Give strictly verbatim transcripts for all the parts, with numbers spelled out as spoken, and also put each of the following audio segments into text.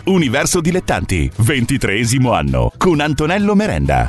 Universo Dilettanti, ventitreesimo anno, con Antonello Merenda.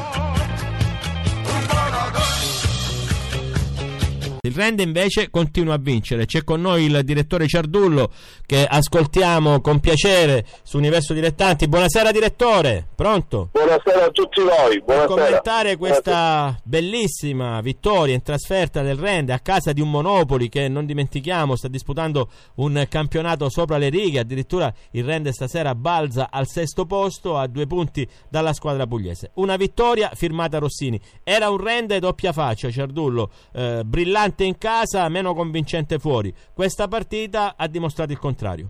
Il Rende invece continua a vincere. C'è con noi il direttore Ciardullo, che ascoltiamo con piacere su Universo Dilettanti. Buonasera direttore, pronto? Buonasera a tutti voi. Buonasera. Per commentare questa bellissima vittoria in trasferta del Rende a casa di un Monopoli che, non dimentichiamo, sta disputando un campionato sopra le righe. Addirittura il Rende stasera balza al sesto posto a due punti dalla squadra pugliese. Una vittoria firmata Rossini. Era un Rende doppia faccia, Ciardullo, eh, brillante in casa, meno convincente fuori. Questa partita ha dimostrato il contrario.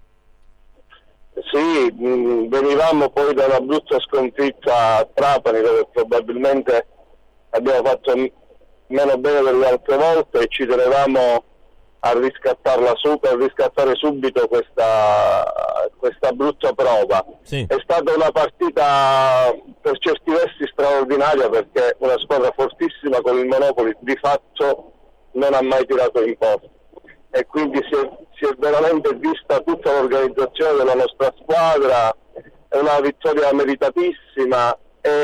Sì, mh, venivamo poi da una brutta sconfitta a Trapani, dove probabilmente abbiamo fatto m- meno bene delle altre volte e ci tenevamo a riscattarla su, per riscattare subito questa, questa brutta prova. Sì. È stata una partita per certi versi straordinaria, perché una squadra fortissima con il Monopoli di fatto non ha mai tirato in porta, e quindi si è, si è veramente vista tutta l'organizzazione della nostra squadra. È una vittoria meritatissima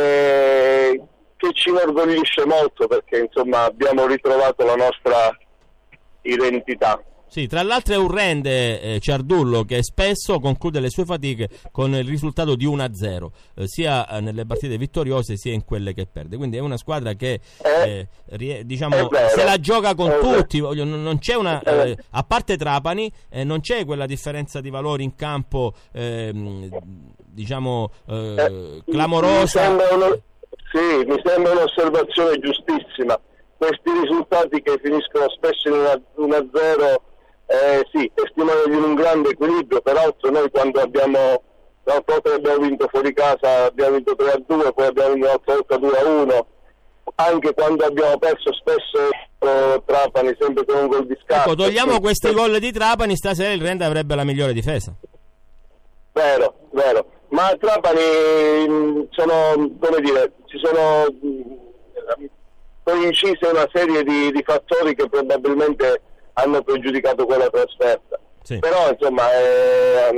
e che ci inorgoglisce molto, perché insomma abbiamo ritrovato la nostra identità. Sì, tra l'altro è un Rende, eh, Ciardullo, che spesso conclude le sue fatiche con il risultato di uno a zero, eh, sia nelle partite vittoriose sia in quelle che perde. Quindi è una squadra che eh, rie- diciamo se la gioca con tutti. Voglio, non, non c'è una eh, a parte Trapani, eh, non c'è quella differenza di valori in campo, eh, diciamo eh, eh, clamorosa. Mi sembra una, sì, mi sembra un'osservazione giustissima. Questi risultati che finiscono spesso in uno a zero, Eh, sì, testimone di un grande equilibrio. Peraltro noi, quando abbiamo l'altra volta che abbiamo vinto fuori casa, abbiamo vinto tre a due, poi abbiamo vinto l'altra volta due a uno, anche quando abbiamo perso spesso eh, Trapani sempre con un gol di scarto. Ecco, togliamo questi gol di Trapani, stasera il Rende avrebbe la migliore difesa. Vero, vero, ma Trapani sono, come dire, ci sono coincise una serie di, di fattori che probabilmente hanno pregiudicato quella trasferta. Sì. Però insomma eh,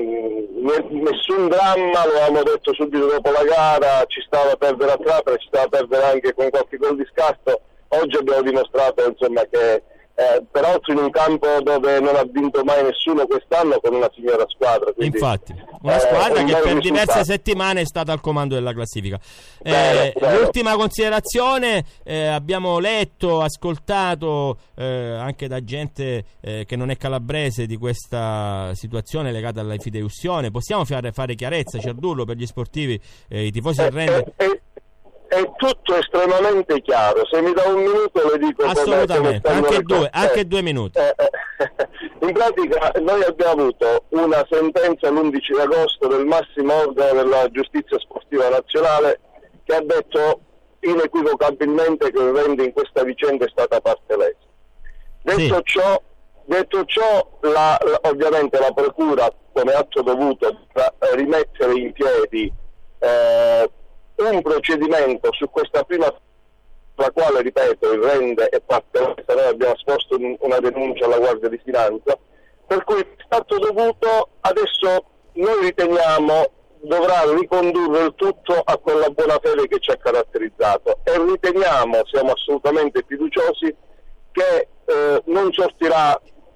nessun dramma, lo avevamo detto subito dopo la gara, ci stava a perdere a Trapani, ci stava a perdere anche con qualche gol di scarto. Oggi abbiamo dimostrato insomma che eh, peraltro in un campo dove non ha vinto mai nessuno quest'anno, con una signora squadra. Quindi, infatti, una squadra eh, un che per risultato. diverse settimane è stata al comando della classifica. Vero, Eh, vero. L'ultima considerazione, eh, abbiamo letto, ascoltato eh, anche da gente eh, che non è calabrese di questa situazione legata alla fideiussione. Possiamo fare, fare chiarezza, Ciardullo, per gli sportivi, eh, i tifosi del Rende? Eh, eh, È tutto estremamente chiaro. Se mi dà un minuto le dico. Assolutamente, anche due, anche eh, due minuti. Eh, eh, in pratica noi abbiamo avuto una sentenza l'undici agosto del massimo organo della giustizia sportiva nazionale, che ha detto inequivocabilmente che il Rende in questa vicenda è stata parte lesa. Detto Sì. ciò, detto ciò la, la, ovviamente la procura, come atto dovuto, tra, rimettere in piedi eh, un procedimento su questa prima, la quale, ripeto, il Rende è parte lesa. Noi abbiamo esposto un, una denuncia alla Guardia di Finanza, per cui è stato dovuto. Adesso noi riteniamo dovrà ricondurre il tutto a quella buona fede che ci ha caratterizzato, e riteniamo, siamo assolutamente fiduciosi, che eh, non sortirà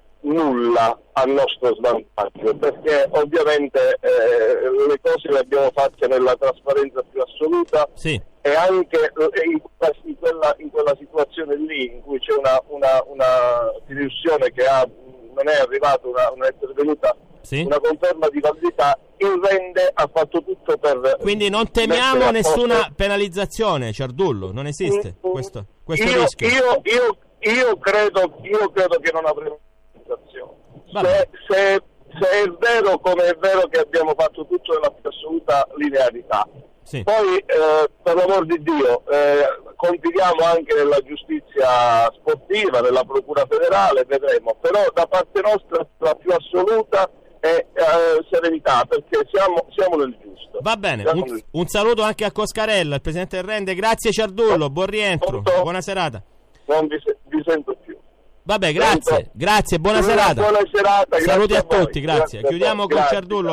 nulla a nostro svantaggio, perché ovviamente eh, le cose le abbiamo fatte nella trasparenza più assoluta. Sì. E anche in quella, in, quella, in quella situazione lì in cui c'è una, una, una fideiussione che ha, non è arrivata, una, non è intervenuta sì. una conferma di validità, il Rende ha fatto tutto per... Quindi non temiamo nessuna penalizzazione, Ciardullo, non esiste mm, questo, questo io, rischio. Io, io, io, credo, io credo che non avremo penalizzazione. Se, se, se è vero, come è vero che abbiamo fatto tutto nella più assoluta linearità. Sì. Poi, eh, per l'amor di Dio, eh, confidiamo anche nella giustizia sportiva, nella Procura federale, vedremo. Però da parte nostra la più assoluta è eh, serenità, perché siamo, siamo nel giusto. Va bene, un, un saluto anche a Coscarella, il presidente del Rende. Grazie Ciardullo, buon rientro, Pronto? Buona serata. Non vi, se, vi sento più. Vabbè, grazie, Pronto? grazie, buona serata. Buona serata, saluti grazie a, a tutti, grazie. grazie Chiudiamo con grazie. Ciardullo.